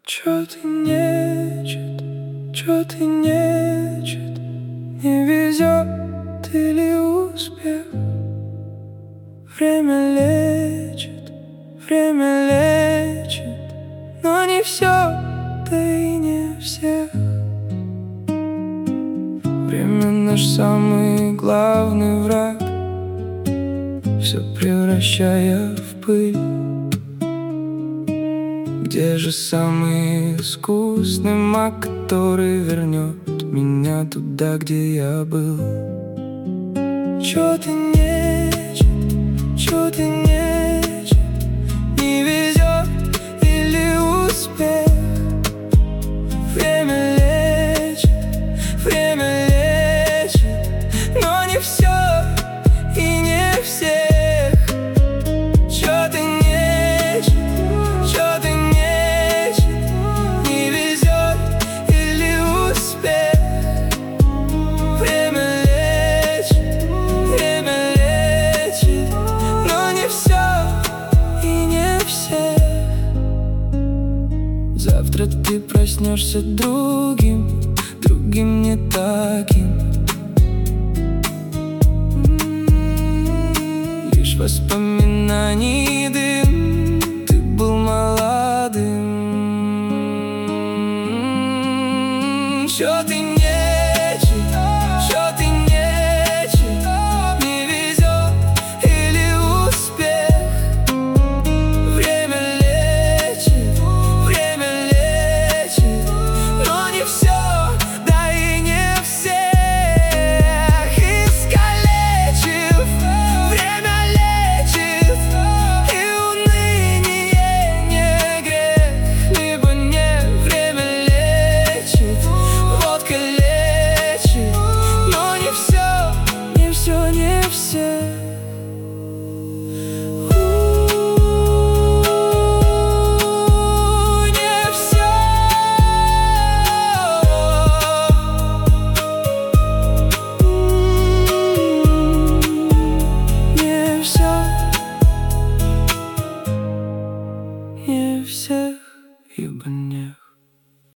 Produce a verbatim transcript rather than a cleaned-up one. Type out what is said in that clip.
Чё ты нечет, чё ты нечет, не везет или успех? Время лечит, время лечит, но не все, да и не всех. Время наш самый главный враг, все превращая в пыль. Где же самый искусный маг, который вернет меня туда, где я был? Чё ты нечет, чё ты нечет, не везет или успех? Время лечит, время лечит, но не все и не всех. Чё ты нечет, чё ты нечет, не везет или успех? Время лечит, время лечит, но не все и не всех. Завтра ты проснешься другим, другим не таким. Лишь воспоминаний дым, ты был молодым. Чё ты